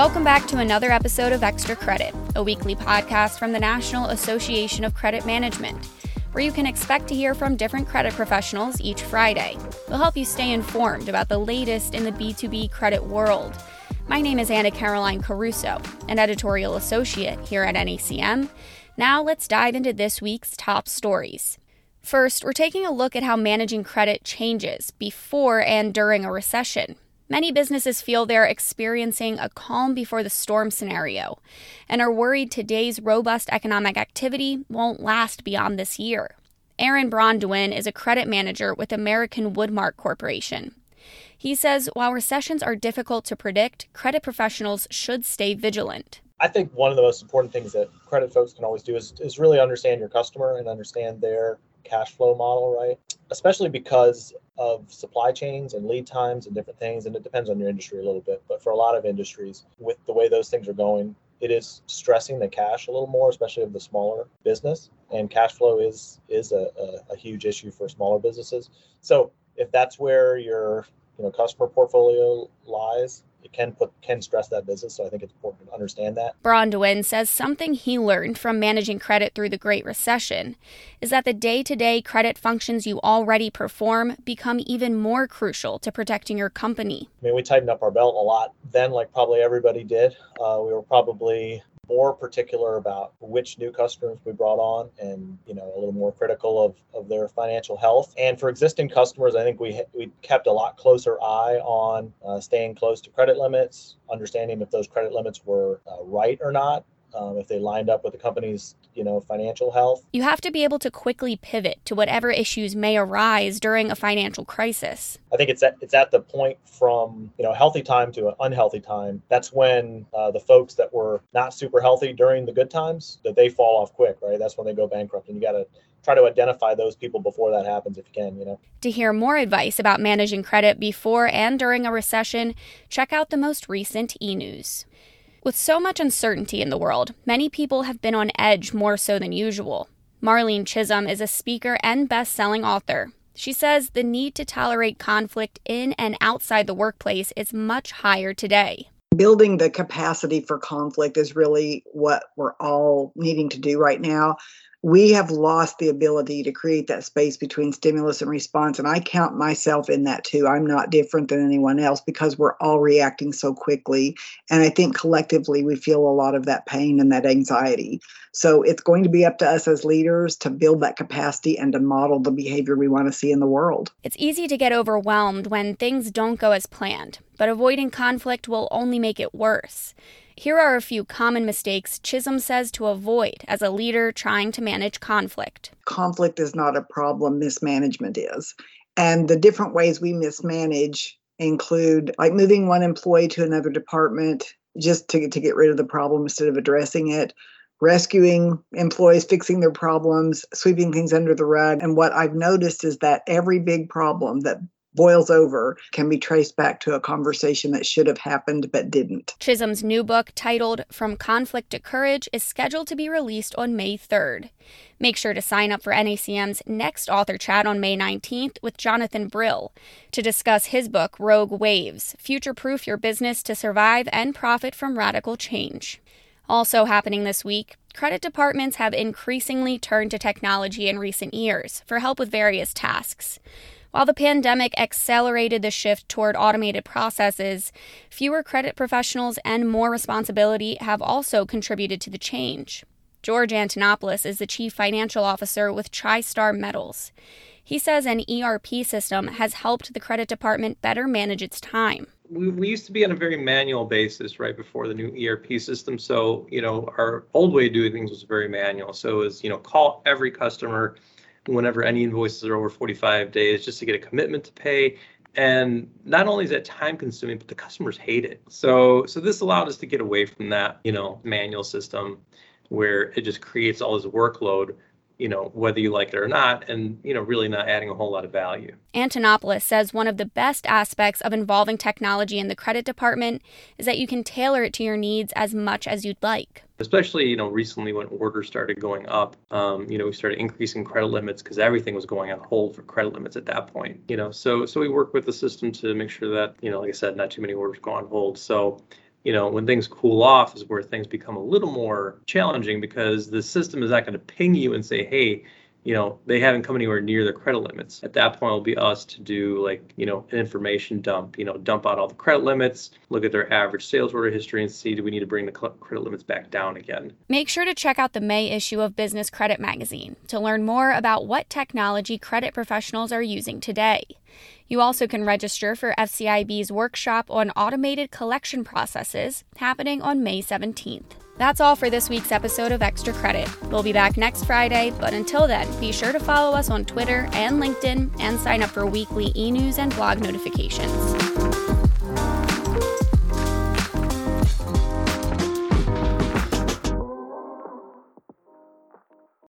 Welcome back to another episode of Extra Credit, a weekly podcast from the National Association of Credit Management, where you can expect to hear from different credit professionals each Friday. We'll help you stay informed about the latest in the B2B credit world. My name is Anna Caroline Caruso, an editorial associate here at NACM. Now let's dive into this week's top stories. First, we're taking a look at how managing credit changes before and during a recession. Many businesses feel they're experiencing a calm before the storm scenario and are worried today's robust economic activity won't last beyond this year. Aaron Bronduin is a credit manager with American Woodmark Corporation. He says while recessions are difficult to predict, credit professionals should stay vigilant. I think one of the most important things that credit folks can always do is really understand your customer and understand their cash flow model, right? Especially because of supply chains and lead times and different things. And it depends on your industry a little bit. But for a lot of industries, with the way those things are going, it is stressing the cash a little more, especially of the smaller business. And cash flow is a huge issue for smaller businesses. So if that's where your customer portfolio lies, it can stress that business. So I think it's important to understand that. Bronduin says something he learned from managing credit through the Great Recession is that the day-to-day credit functions you already perform become even more crucial to protecting your company. I mean, we tightened up our belt a lot then, like probably everybody did. We were probably more particular about which new customers we brought on and, a little more critical of their financial health. And for existing customers, I think we kept a lot closer eye on staying close to credit limits, understanding if those credit limits were right or not, if they lined up with the company's, financial health. You have to be able to quickly pivot to whatever issues may arise during a financial crisis. I think it's at the point from, healthy time to an unhealthy time. That's when the folks that were not super healthy during the good times, that they fall off quick, right? That's when they go bankrupt. And you got to try to identify those people before that happens if you can, To hear more advice about managing credit before and during a recession, check out the most recent e-news. With so much uncertainty in the world, many people have been on edge more so than usual. Marlene Chisholm is a speaker and best-selling author. She says the need to tolerate conflict in and outside the workplace is much higher today. Building the capacity for conflict is really what we're all needing to do right now. We have lost the ability to create that space between stimulus and response, and I count myself in that too. I'm not different than anyone else because we're all reacting so quickly, and I think collectively we feel a lot of that pain and that anxiety. So it's going to be up to us as leaders to build that capacity and to model the behavior we want to see in the world. It's easy to get overwhelmed when things don't go as planned, but avoiding conflict will only make it worse. Here are a few common mistakes Chisholm says to avoid as a leader trying to manage conflict. Conflict is not a problem, mismanagement is. And the different ways we mismanage include like moving one employee to another department just to get rid of the problem instead of addressing it, rescuing employees, fixing their problems, sweeping things under the rug. And what I've noticed is that every big problem that boils over can be traced back to a conversation that should have happened but didn't. Chisholm's new book, titled From Conflict to Courage, is scheduled to be released on May 3rd. Make sure to sign up for NACM's next author chat on May 19th with Jonathan Brill to discuss his book, Rogue Waves, Future-Proof Your Business to Survive and Profit from Radical Change. Also happening this week, credit departments have increasingly turned to technology in recent years for help with various tasks. While the pandemic accelerated the shift toward automated processes, fewer credit professionals and more responsibility have also contributed to the change. George Antonopoulos is the Chief Financial Officer with TriStar Metals. He says an ERP system has helped the credit department better manage its time. We used to be on a very manual basis right before the new ERP system. So, our old way of doing things was very manual. So it was, call every customer whenever any invoices are over 45 days just to get a commitment to pay. And not only is that time consuming, but the customers hate it. So this allowed us to get away from that, manual system where it just creates all this workload, whether you like it or not, and, really not adding a whole lot of value. Antonopoulos says one of the best aspects of involving technology in the credit department is that you can tailor it to your needs as much as you'd like. Especially, recently when orders started going up, we started increasing credit limits because everything was going on hold for credit limits at that point, So we work with the system to make sure that, like I said, not too many orders go on hold. So when things cool off is where things become a little more challenging, because the system is not going to ping you and say, hey, they haven't come anywhere near their credit limits. At that point, it'll be us to do an information dump, dump out all the credit limits, look at their average sales order history and see, do we need to bring the credit limits back down again? Make sure to check out the May issue of Business Credit Magazine to learn more about what technology credit professionals are using today. You also can register for FCIB's workshop on automated collection processes happening on May 17th. That's all for this week's episode of Extra Credit. We'll be back next Friday, but until then, be sure to follow us on Twitter and LinkedIn and sign up for weekly e-news and blog notifications.